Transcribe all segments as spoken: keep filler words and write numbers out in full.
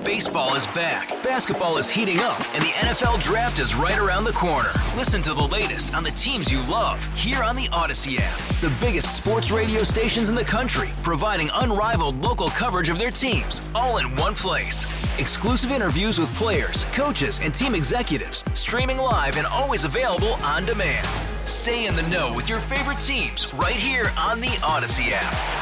Baseball is back, basketball is heating up, and the N F L Draft is right around the corner. Listen to the latest on the teams you love here on the Odyssey app. The biggest sports radio stations in the country, providing unrivaled local coverage of their teams, all in one place. Exclusive interviews with players, coaches, and team executives, streaming live and always available on demand. Stay in the know with your favorite teams right here on the Odyssey app.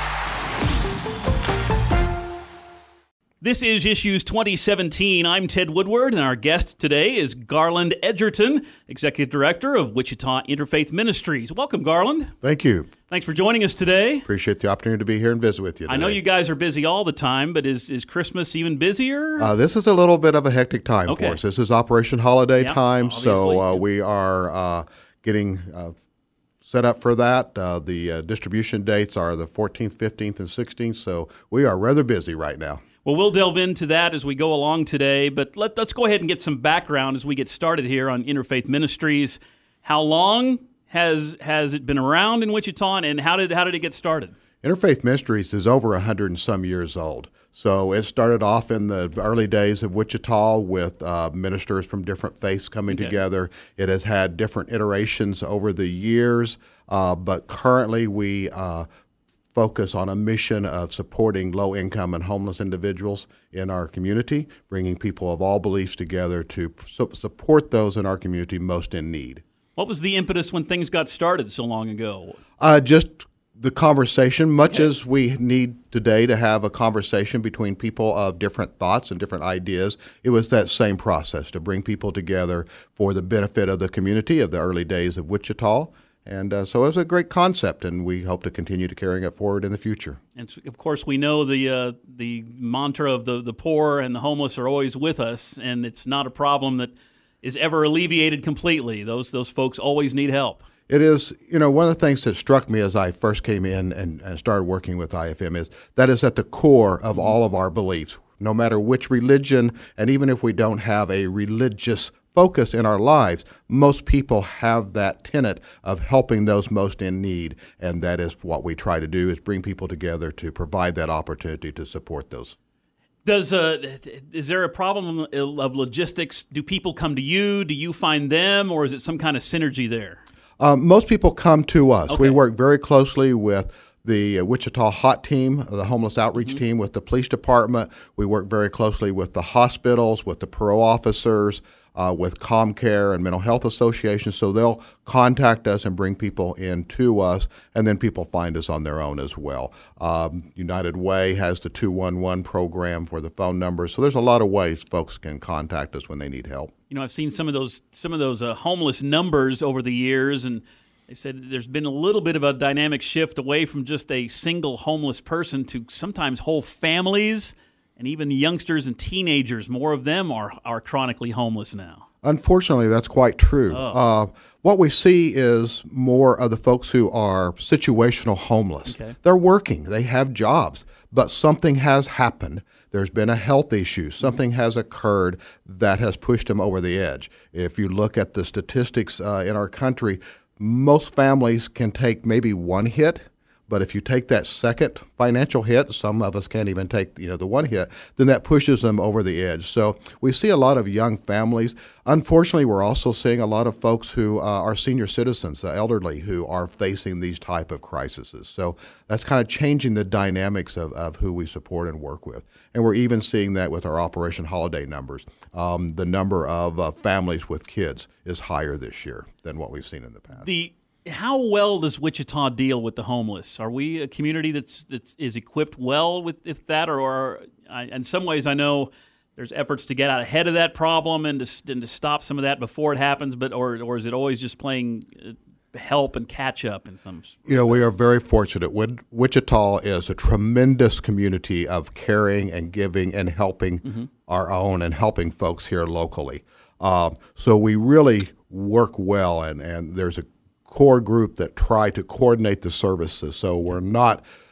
This is Issues twenty seventeen. I'm Ted Woodward, and our guest today is Garland Edgerton, Executive Director of Wichita Interfaith Ministries. Welcome, Garland. Thank you. Thanks for joining us today. Appreciate the opportunity to be here and visit with you today. I know you guys are busy all the time, but is, is Christmas even busier? Uh, this is a little bit of a hectic time okay. for us. This is Operation Holiday yeah, time, obviously. so uh, we are uh, getting uh, set up for that. Uh, the uh, distribution dates are the fourteenth, fifteenth, and sixteenth, so we are rather busy right now. Well, we'll delve into that as we go along today, but let, let's go ahead and get some background as we get started here on Interfaith Ministries. How long has has it been around in Wichita, and how did how did it get started? Interfaith Ministries is over one hundred and some years old. So it started off in the early days of Wichita with uh, ministers from different faiths coming okay. together. It has had different iterations over the years, uh, but currently we uh, focus on a mission of supporting low-income and homeless individuals in our community, bringing people of all beliefs together to su- support those in our community most in need. What was the impetus when things got started so long ago? Uh, just the conversation, much okay. as we need today to have a conversation between people of different thoughts and different ideas. It was that same process to bring people together for the benefit of the community of the early days of Wichita. And uh, so it was a great concept, and we hope to continue to carrying it forward in the future. And of course, we know the uh, the mantra of the, the poor and the homeless are always with us, and it's not a problem that is ever alleviated completely. Those those folks always need help. It is, you know, one of the things that struck me as I first came in and, and started working with I F M is that is at the core of all of our beliefs, no matter which religion, and even if we don't have a religious focus in our lives, most people have that tenet of helping those most in need, and that is what we try to do, is bring people together to provide that opportunity to support those. Does uh, is there a problem of logistics? Do people come to you? Do you find them, or is it some kind of synergy there? Um, most people come to us. Okay. We work very closely with the uh, Wichita HOT team, the homeless outreach mm-hmm. team, with the police department. We work very closely with the hospitals, with the parole officers, Uh, with ComCare and mental health associations, so they'll contact us and bring people in to us, and then people find us on their own as well. Um, United Way has the two one one program for the phone numbers, so there's a lot of ways folks can contact us when they need help. You know, I've seen some of those some of those uh, homeless numbers over the years, and they said there's been a little bit of a dynamic shift away from just a single homeless person to sometimes whole families. And even youngsters and teenagers, more of them are, are chronically homeless now. Unfortunately, that's quite true. Oh. Uh, what we see is more of the folks who are situational homeless. Okay. They're working, they have jobs, but something has happened. There's been a health issue. Something mm-hmm. has occurred that has pushed them over the edge. If you look at the statistics uh, in our country, most families can take maybe one hit. But if you take that second financial hit, some of us can't even take, you know, the one hit, then that pushes them over the edge. So we see a lot of young families. Unfortunately, we're also seeing a lot of folks who uh, are senior citizens, the elderly, who are facing these type of crises. So that's kind of changing the dynamics of, of who we support and work with. And we're even seeing that with our Operation Holiday numbers. Um, the number of uh, families with kids is higher this year than what we've seen in the past. The How well does Wichita deal with the homeless? Are we a community that's that's is equipped well with if that, or, or I, in some ways I know there's efforts to get out ahead of that problem and to and to stop some of that before it happens, but or or is it always just playing help and catch up in some? You know, we are very fortunate. Wichita is a tremendous community of caring and giving and helping mm-hmm. our own and helping folks here locally. Uh, so we really work well, and and there's a core group that try to coordinate the services, so we're not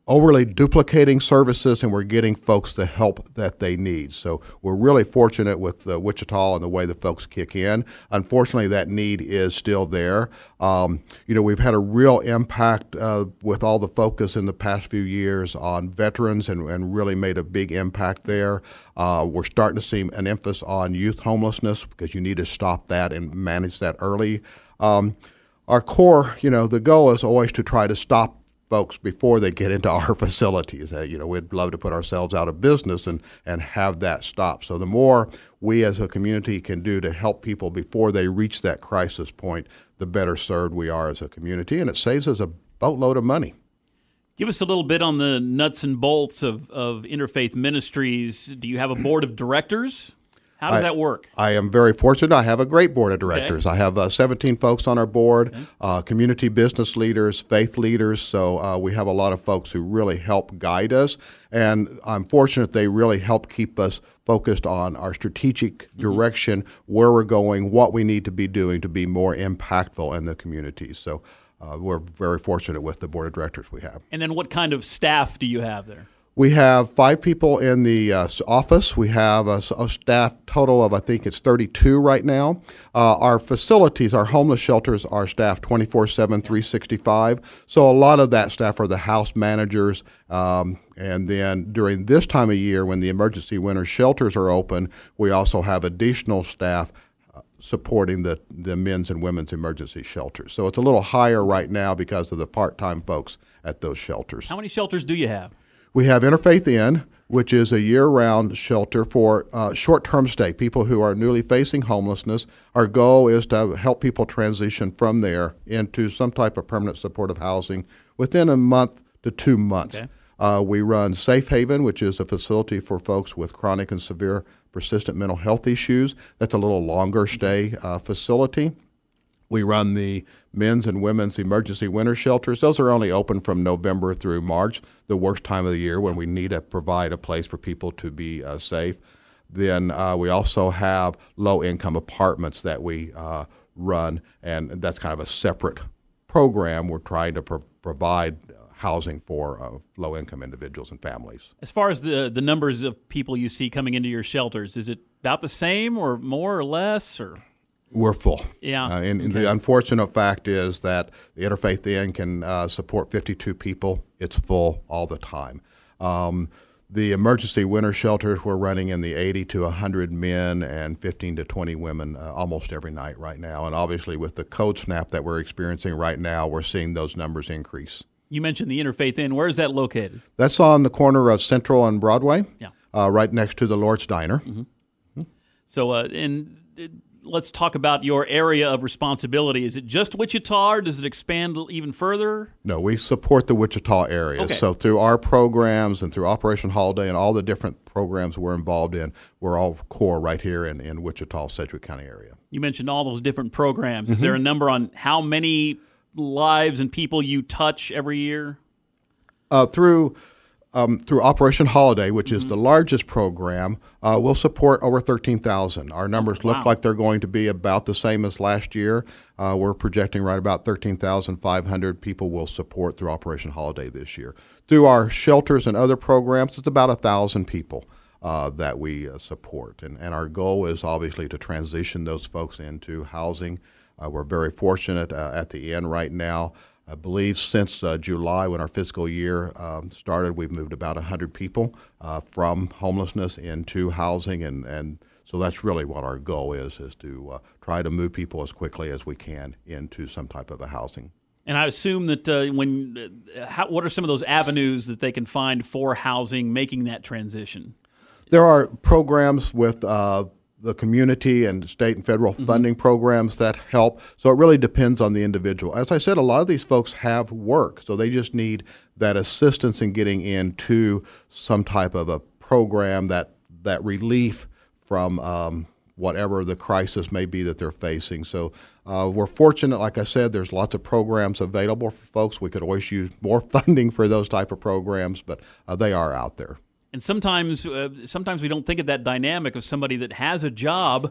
overly duplicating services, and we're getting folks the help that they need. So we're really fortunate with uh, Wichita and the way the folks kick in. Unfortunately, that need is still there. Um, you know, we've had a real impact uh, with all the focus in the past few years on veterans and, and really made a big impact there. Uh, we're starting to see an emphasis on youth homelessness because you need to stop that and manage that early. Um, our core, you know, the goal is always to try to stop folks before they get into our facilities. Uh, you know, we'd love to put ourselves out of business and, and have that stop. So the more we as a community can do to help people before they reach that crisis point, the better served we are as a community, and it saves us a boatload of money. Give us a little bit on the nuts and bolts of, of Interfaith Ministries. Do you have a board of directors? How does I, that work? I am very fortunate. I have a great board of directors. Okay. I have uh, seventeen folks on our board, Okay. uh, community business leaders, faith leaders. So uh, we have a lot of folks who really help guide us. And I'm fortunate they really help keep us focused on our strategic direction, mm-hmm. where we're going, what we need to be doing to be more impactful in the community. So uh, we're very fortunate with the board of directors we have. And then what kind of staff do you have there? We have five people in the uh, office. We have a, a staff total of, I think it's thirty-two right now. Uh, our facilities, our homeless shelters are staffed twenty-four seven, three sixty-five. So a lot of that staff are the house managers. Um, and then during this time of year when the emergency winter shelters are open, we also have additional staff uh, supporting the, the men's and women's emergency shelters. So it's a little higher right now because of the part-time folks at those shelters. How many shelters do you have? We have Interfaith Inn, which is a year-round shelter for uh, short-term stay, people who are newly facing homelessness. Our goal is to help people transition from there into some type of permanent supportive housing within a month to two months. Okay. Uh, we run Safe Haven, which is a facility for folks with chronic and severe persistent mental health issues. That's a little longer stay uh, facility. We run the men's and women's emergency winter shelters. Those are only open from November through March, the worst time of the year when we need to provide a place for people to be uh, safe. Then uh, we also have low-income apartments that we uh, run, and that's kind of a separate program. We're trying to pro- provide housing for uh, low-income individuals and families. As far as the the numbers of people you see coming into your shelters, is it about the same or more or less, or? We're full. Yeah. Uh, and okay. the unfortunate fact is that the Interfaith Inn can uh, support fifty-two people. It's full all the time. Um, the emergency winter shelters, we're running in the eighty to one hundred men and fifteen to twenty women uh, almost every night right now. And obviously with the cold snap that we're experiencing right now, we're seeing those numbers increase. You mentioned the Interfaith Inn. Where is that located? That's on the corner of Central and Broadway, yeah. uh, right next to the Lord's Diner. Mm-hmm. Mm-hmm. So, uh, and uh, let's talk about your area of responsibility. Is it just Wichita, or does it expand even further? No, we support the Wichita area. Okay. So through our programs and through Operation Holiday and all the different programs we're involved in, we're all core right here in, in Wichita, Sedgwick County area. You mentioned all those different programs. Is Mm-hmm. there a number on how many lives and people you touch every year? Uh, through um, through Operation Holiday, which is Mm-hmm. the largest program, uh, we'll support over thirteen thousand. Our numbers Wow. look like they're going to be about the same as last year. Uh, we're projecting right about thirteen thousand five hundred people will support through Operation Holiday this year. Through our shelters and other programs, it's about one thousand people uh, that we uh, support. And, and our goal is obviously to transition those folks into housing. Uh, we're very fortunate uh, at the end right now. I believe since uh, July, when our fiscal year um, started, we've moved about one hundred people uh, from homelessness into housing, and, and so that's really what our goal is, is to uh, try to move people as quickly as we can into some type of a housing. And I assume that uh, when, uh, how, what are some of those avenues that they can find for housing, making that transition? There are programs with uh, the community and state and federal Mm-hmm. funding programs that help. So it really depends on the individual. As I said, a lot of these folks have work, so they just need that assistance in getting into some type of a program, that that relief from um, whatever the crisis may be that they're facing. So uh, we're fortunate, like I said, there's lots of programs available for folks. We could always use more funding for those type of programs, but uh, they are out there. And sometimes, uh, sometimes we don't think of that dynamic of somebody that has a job,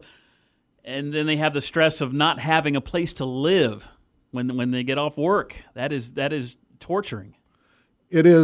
and then they have the stress of not having a place to live when when they get off work. That is that is torturing. It is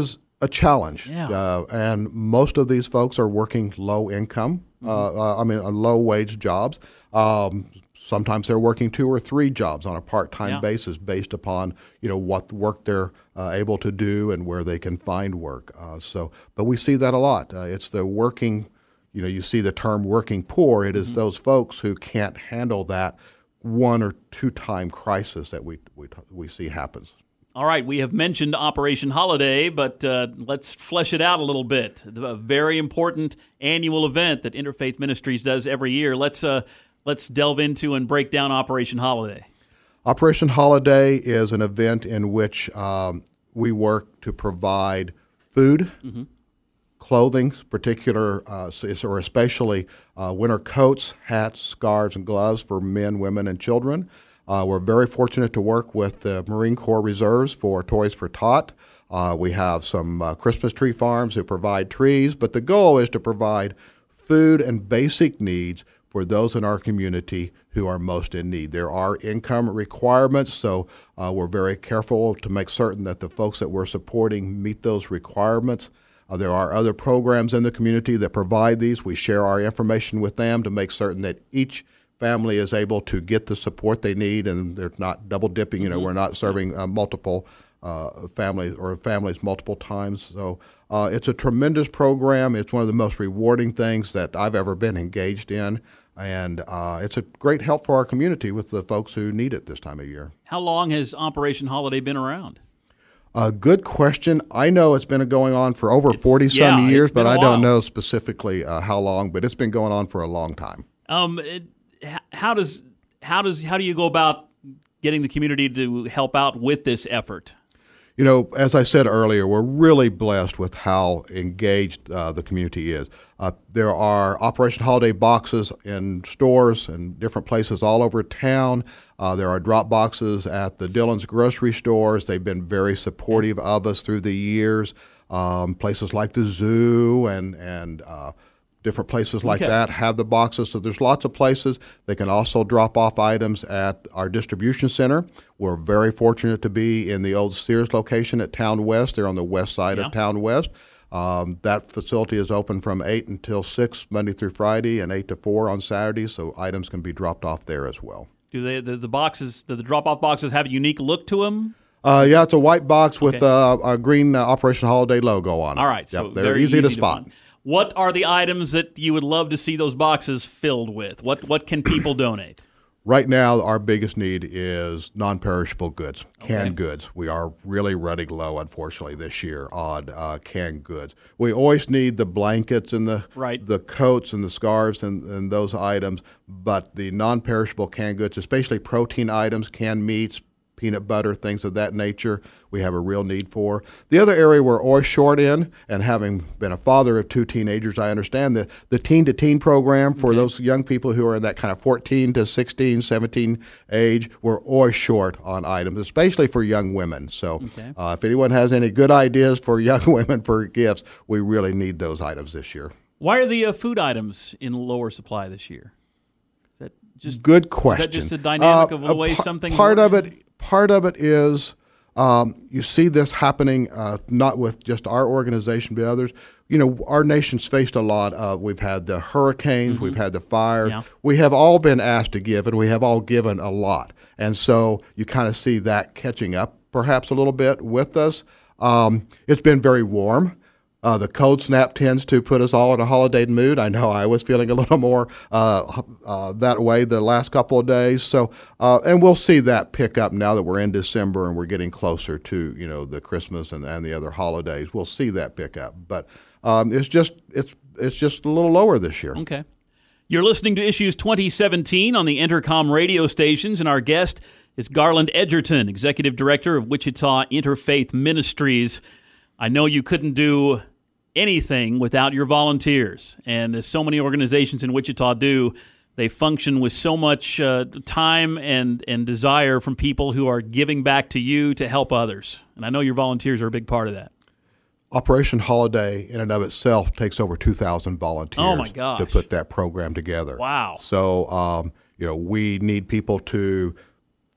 a challenge. Yeah. Uh, and most of these folks are working low income, mm-hmm. uh, uh, I mean, uh, low wage jobs. Um, sometimes they're working two or three jobs on a part-time yeah. basis based upon, you know, what work they're uh, able to do and where they can find work. Uh, so, but we see that a lot. Uh, it's the working, you know, you see the term working poor. It is mm-hmm. those folks who can't handle that one or two time crisis that we, we, we see happens. All right, we have mentioned Operation Holiday, but uh, let's flesh it out a little bit. A very important annual event that Interfaith Ministries does every year. Let's uh, let's delve into and break down Operation Holiday. Operation Holiday is an event in which um, we work to provide food, mm-hmm. clothing, particular uh, or especially uh, winter coats, hats, scarves, and gloves for men, women, and children. Uh, we're very fortunate to work with the Marine Corps Reserves for Toys for Tot. Uh, we have some uh, Christmas tree farms who provide trees, but the goal is to provide food and basic needs for those in our community who are most in need. There are income requirements, so uh, we're very careful to make certain that the folks that we're supporting meet those requirements. Uh, there are other programs in the community that provide these. We share our information with them to make certain that each family is able to get the support they need, and they're not double dipping. You know, mm-hmm. we're not serving uh, multiple uh, families or families multiple times. So uh, it's a tremendous program. It's one of the most rewarding things that I've ever been engaged in, and uh, it's a great help for our community with the folks who need it this time of year. How long has Operation Holiday been around? A uh, good question. I know it's been going on for over forty-some yeah, years, but I while. don't know specifically uh, how long, but it's been going on for a long time. Um. It, How does how does how do you go about getting the community to help out with this effort? You know, as I said earlier, we're really blessed with how engaged uh, the community is. Uh, there are Operation Holiday boxes in stores and different places all over town. Uh, there are drop boxes at the Dillon's grocery stores. They've been very supportive of us through the years. Um, places like the zoo and and uh, different places like okay. that have the boxes. So there's lots of places. They can also drop off items at our distribution center. We're very fortunate to be in the old Sears location at Town West. They're on the west side yeah. of Town West. Um, that facility is open from eight until six, Monday through Friday, and eight to four on Saturdays, so items can be dropped off there as well. Do they the, the boxes, do the drop-off boxes have a unique look to them? Uh, yeah, it's a white box with okay. uh, a green uh, Operation Holiday logo on it. All right, yep, so they're very easy, easy to spot. To What are the items that you would love to see those boxes filled with? What what can people donate? Right now, our biggest need is non-perishable goods, canned okay. goods. We are really running low, unfortunately, this year on uh, canned goods. We always need the blankets and the right. the coats and the scarves and, and those items, but the non-perishable canned goods, especially protein items, canned meats, peanut butter, things of that nature, we have a real need for. The other area we're always short in, and having been a father of two teenagers, I understand that the teen-to-teen program for okay. those young people who are in that kind of fourteen to sixteen, seventeen age, we're always short on items, especially for young women. So okay. uh, if anyone has any good ideas for young women for gifts, we really need those items this year. Why are the uh, food items in lower supply this year? Is that just good question? Is that just a dynamic uh, of the way par- something part more- of it? Part of it is um, you see this happening uh, not with just our organization, but others. You know, our nation's faced a lot of, we've had the hurricanes, mm-hmm. we've had the fires. Yeah. We have all been asked to give, and we have all given a lot. And so you kind of see that catching up perhaps a little bit with us. Um, it's been very warm. Uh, the cold snap tends to put us all in a holiday mood. I know I was feeling a little more uh, uh, that way the last couple of days. So, uh, and we'll see that pick up now that we're in December and we're getting closer to, you know, the Christmas and, and the other holidays. We'll see that pick up, but um, it's just it's it's just a little lower this year. Okay. You're listening to Issues twenty seventeen on the Entercom radio stations, and our guest is Garland Edgerton, Executive Director of Wichita Interfaith Ministries. I know you couldn't do anything without your volunteers, and as so many organizations in Wichita do, they function with so much uh, time and, and desire from people who are giving back to you to help others. And I know your volunteers are a big part of that. Operation Holiday in and of itself takes over two thousand volunteers oh my gosh. to put that program together. Wow. So, um, you know, we need people to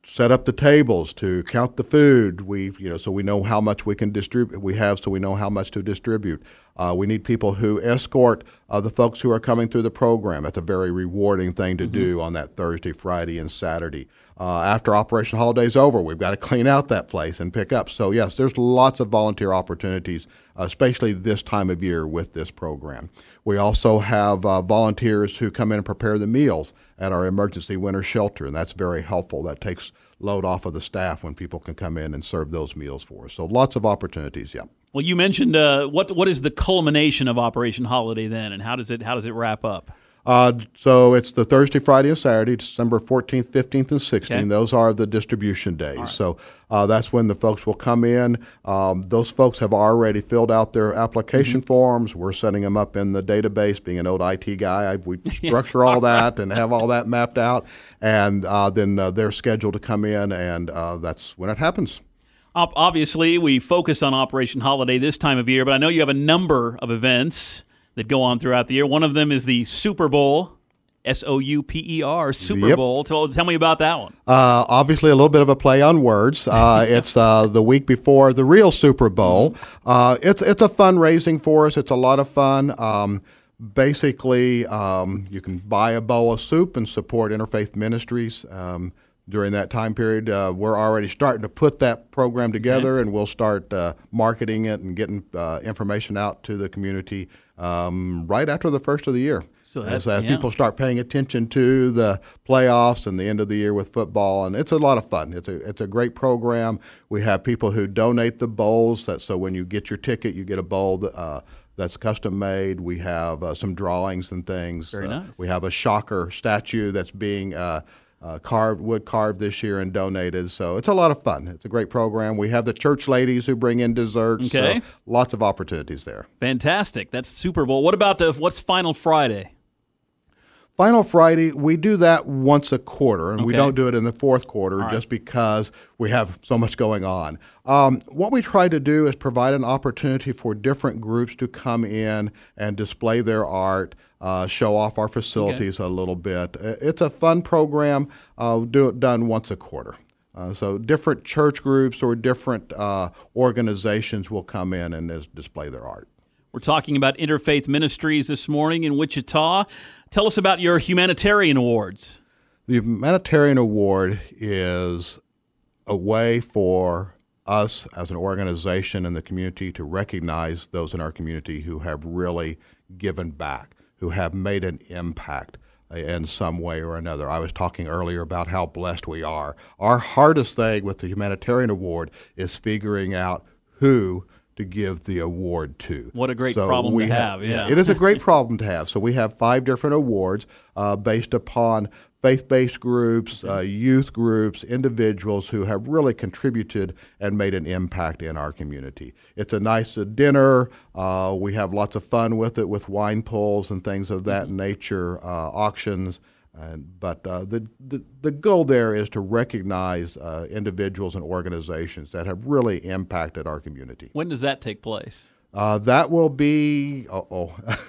set up the tables, to count the food. We, you know, so we know how much we can distribute. We have, so we know how much to distribute. Uh, we need people who escort uh, the folks who are coming through the program. That's a very rewarding thing to mm-hmm. do on that Thursday, Friday, and Saturday. Uh, after Operation Holiday's over, we've got to clean out that place and pick up. So yes, there's lots of volunteer opportunities, uh, especially this time of year with this program. We also have uh, volunteers who come in and prepare the meals at our emergency winter shelter, and that's very helpful. That takes load off of the staff when people can come in and serve those meals for us. So lots of opportunities, yeah. Well, you mentioned uh, what what is the culmination of Operation Holiday then, and how does it how does it wrap up? Uh, so it's the Thursday, Friday, and Saturday, December fourteenth, fifteenth, and sixteenth. Okay. Those are the distribution days. Right. So uh, that's when the folks will come in. Um, those folks have already filled out their application mm-hmm. forms. We're setting them up in the database. Being an old I T guy, I, we structure all that and have all that mapped out. And uh, then uh, they're scheduled to come in, and uh, that's when it happens. Obviously, we focus on Operation Holiday this time of year, but I know you have a number of events that go on throughout the year. One of them is the Super Bowl, S O U P E R, Super yep. Bowl. Tell, tell me about that one. Uh, obviously, a little bit of a play on words. Uh, it's uh, the week before the real Super Bowl. Uh, it's it's a fundraising for us. It's a lot of fun. Um, basically, um, you can buy a bowl of soup and support Interfaith Ministries. Um, During that time period, uh, we're already starting to put that program together, okay. and we'll start uh, marketing it and getting uh, information out to the community um, right after the first of the year. So that, as as yeah. people start paying attention to the playoffs and the end of the year with football, and it's a lot of fun. It's a it's a great program. We have people who donate the bowls. That so when you get your ticket, you get a bowl that, uh, that's custom made. We have uh, some drawings and things. Very uh, nice. We have a shocker statue that's being uh, Uh, carved, wood carved this year and donated. So it's a lot of fun. It's a great program. We have the church ladies who bring in desserts. Okay. So lots of opportunities there. Fantastic. That's Super Bowl. What about the, what's Final Friday? Final Friday, we do that once a quarter, and okay. we don't do it in the fourth quarter right. just because we have so much going on. Um, what we try to do is provide an opportunity for different groups to come in and display their art, uh, show off our facilities okay. a little bit. It's a fun program, uh, do it done once a quarter. Uh, so different church groups or different uh, organizations will come in and display their art. We're talking about Interfaith Ministries this morning in Wichita. Tell us about your humanitarian awards. The humanitarian award is a way for us as an organization and the community to recognize those in our community who have really given back, who have made an impact in some way or another. I was talking earlier about how blessed we are. Our hardest thing with the humanitarian award is figuring out who to give the award to. What a great so problem to have, have, yeah. It is a great problem to have. So we have five different awards uh, based upon faith-based groups, uh, youth groups, individuals who have really contributed and made an impact in our community. It's a nice uh, dinner. Uh, we have lots of fun with it, with wine pulls and things of that mm-hmm. nature, uh, auctions. Uh, but uh, the, the the goal there is to recognize uh, individuals and organizations that have really impacted our community. When does that take place? Uh, that will be, uh-oh.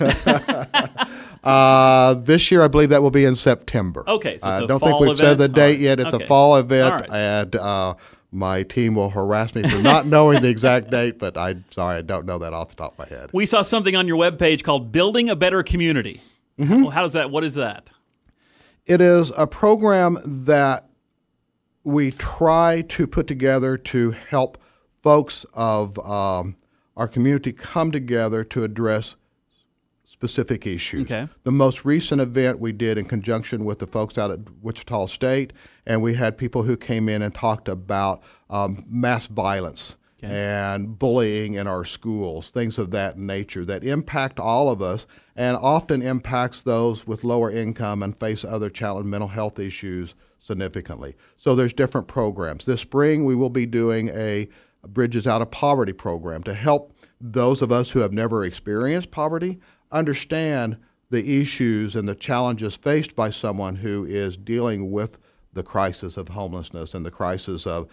uh, this year, I believe that will be in September. Okay, so it's I a don't fall think we've event? said the date right. yet. It's okay. a fall event, right. and uh, my team will harass me for not knowing the exact date, but I'm sorry, I don't know that off the top of my head. We saw something on your webpage called Building a Better Community. Mm-hmm. Well, how does that, what is that? It is a program that we try to put together to help folks of um, our community come together to address specific issues. Okay. The most recent event we did in conjunction with the folks out at Wichita State, and we had people who came in and talked about um, mass violence. Okay. And bullying in our schools, things of that nature that impact all of us and often impacts those with lower income and face other challenge, mental health issues significantly. So there's different programs. This spring we will be doing a Bridges Out of Poverty program to help those of us who have never experienced poverty understand the issues and the challenges faced by someone who is dealing with the crisis of homelessness and the crisis of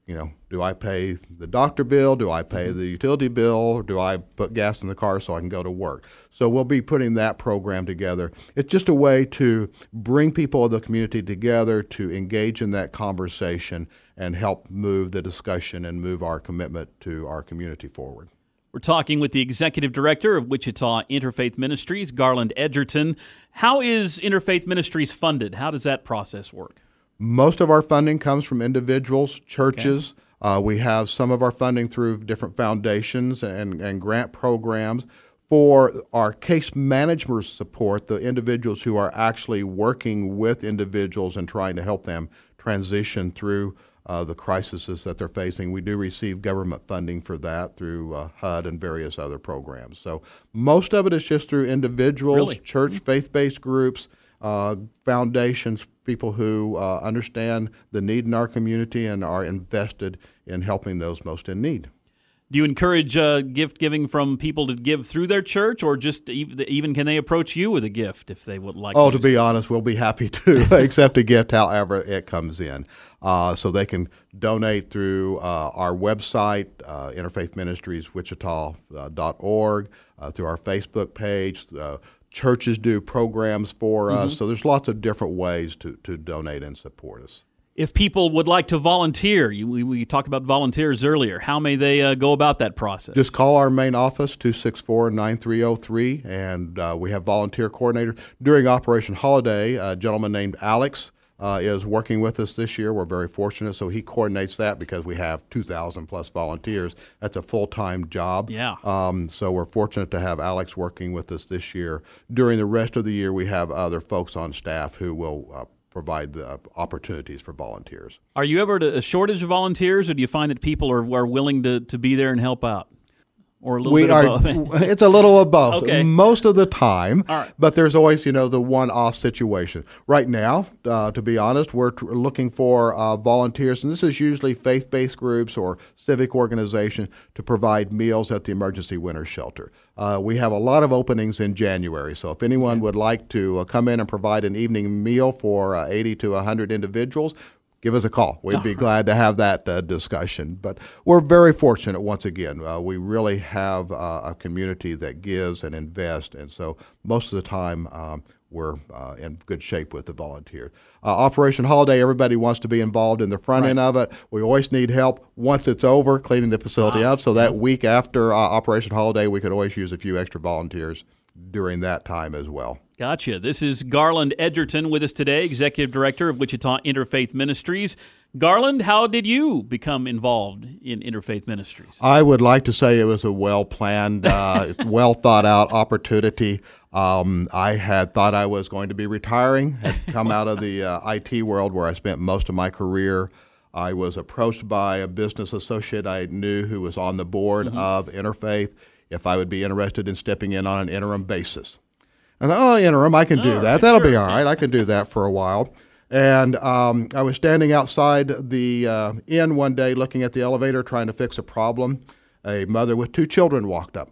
You know, do I pay the doctor bill? Do I pay the utility bill? Or do I put gas in the car so I can go to work? So we'll be putting that program together. It's just a way to bring people of the community together to engage in that conversation and help move the discussion and move our commitment to our community forward. We're talking with the Executive Director of Wichita Interfaith Ministries, Garland Edgerton. How is Interfaith Ministries funded? How does that process work? Most of our funding comes from individuals, churches. Okay. Uh, we have some of our funding through different foundations and, and grant programs. For our case management support, the individuals who are actually working with individuals and trying to help them transition through uh, the crises that they're facing, we do receive government funding for that through uh, H U D and various other programs. So most of it is just through individuals, really? church, mm-hmm. faith-based groups, uh, foundations, people who uh, understand the need in our community and are invested in helping those most in need. Do you encourage uh, gift giving from people to give through their church, or just even can they approach you with a gift if they would like oh, to? To be so? honest, we'll be happy to accept a gift however it comes in. Uh, so they can donate through uh, our website, uh, interfaith ministries wichita dot org, uh, through our Facebook page. Uh, churches do programs for mm-hmm. us. So there's lots of different ways to, to donate and support us. If people would like to volunteer, you, we, we talked about volunteers earlier, how may they uh, go about that process? Just call our main office, two six four, nine three zero three, and uh, we have volunteer coordinators. During Operation Holiday, a gentleman named Alex uh, is working with us this year. We're very fortunate, so he coordinates that because we have two thousand plus volunteers. That's a full-time job. Yeah. Um, so we're fortunate to have Alex working with us this year. During the rest of the year, we have other folks on staff who will uh, provide the opportunities for volunteers. Are you ever at a shortage of volunteers, or do you find that people are, are willing to, to be there and help out? Or a little we bit are, above? It's a little above okay. most of the time, All right. But there's always, you know, the one-off situation. Right now, uh, to be honest, we're t- looking for uh, volunteers, and this is usually faith-based groups or civic organizations to provide meals at the emergency winter shelter. Uh, we have a lot of openings in January, so if anyone okay. would like to uh, come in and provide an evening meal for uh, eighty to one hundred individuals, give us a call. We'd be glad to have that uh, discussion. But we're very fortunate, once again. Uh, we really have uh, a community that gives and invests, and so most of the time um, we're uh, in good shape with the volunteers. Uh, Operation Holiday, everybody wants to be involved in the front right. end of it. We always need help once it's over, cleaning the facility ah. up, so that week after uh, Operation Holiday, we could always use a few extra volunteers during that time as well. Gotcha. This is Garland Edgerton with us today, Executive Director of Wichita Interfaith Ministries. Garland, how did you become involved in Interfaith Ministries? I would like to say it was a well-planned, uh, well-thought-out opportunity. Um, I had thought I was going to be retiring, had come out of the uh, I T world where I spent most of my career. I was approached by a business associate I knew who was on the board mm-hmm. of Interfaith if I would be interested in stepping in on an interim basis. I thought, oh, interim, I can do all that. Right, That'll sure. be all right. I can do that for a while. And um, I was standing outside the uh, inn one day looking at the elevator trying to fix a problem. A mother with two children walked up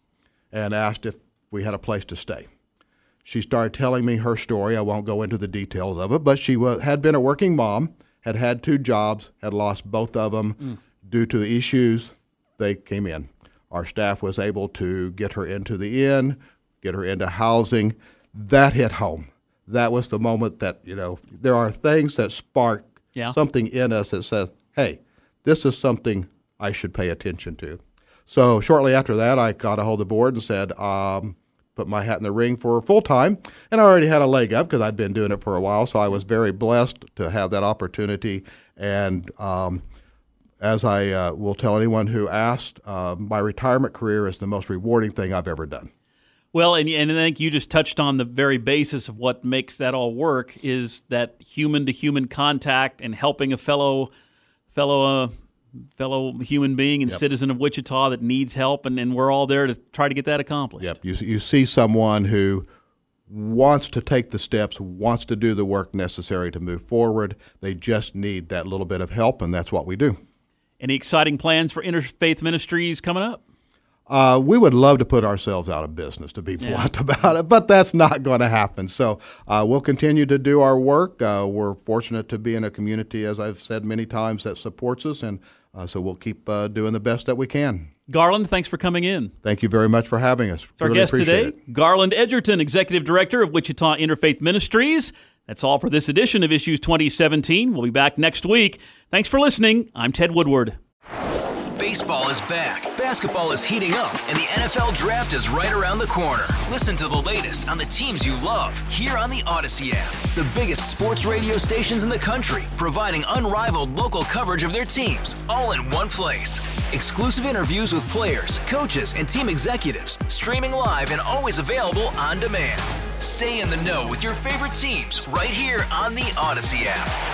and asked if we had a place to stay. She started telling me her story. I won't go into the details of it, but she was, had been a working mom, had had two jobs, had lost both of them mm. due to the issues. They came in. Our staff was able to get her into the inn, get her into housing. That hit home. That was the moment that, you know, there are things that spark yeah. something in us that says, hey, this is something I should pay attention to. So shortly after that, I got a hold of the board and said, um, put my hat in the ring for full-time. And I already had a leg up because I'd been doing it for a while, so I was very blessed to have that opportunity. And um, as I uh, will tell anyone who asked, uh, my retirement career is the most rewarding thing I've ever done. Well, and, and I think you just touched on the very basis of what makes that all work is that human-to-human contact and helping a fellow fellow uh, fellow human being and yep. citizen of Wichita that needs help, and, and we're all there to try to get that accomplished. Yep. You, you see someone who wants to take the steps, wants to do the work necessary to move forward. They just need that little bit of help, and that's what we do. Any exciting plans for Interfaith Ministries coming up? Uh, we would love to put ourselves out of business, to be blunt yeah. about it, but that's not going to happen. So uh, we'll continue to do our work. Uh, we're fortunate to be in a community, as I've said many times, that supports us, and uh, so we'll keep uh, doing the best that we can. Garland, thanks for coming in. Thank you very much for having us. Our really guest today, it. Garland Edgerton, Executive Director of Wichita Interfaith Ministries. That's all for this edition of Issues twenty seventeen. We'll be back next week. Thanks for listening. I'm Ted Woodward. Baseball is back, basketball is heating up, and the N F L Draft is right around the corner. Listen to the latest on the teams you love here on the Odyssey app. The biggest sports radio stations in the country, providing unrivaled local coverage of their teams, all in one place. Exclusive interviews with players, coaches, and team executives, streaming live and always available on demand. Stay in the know with your favorite teams right here on the Odyssey app.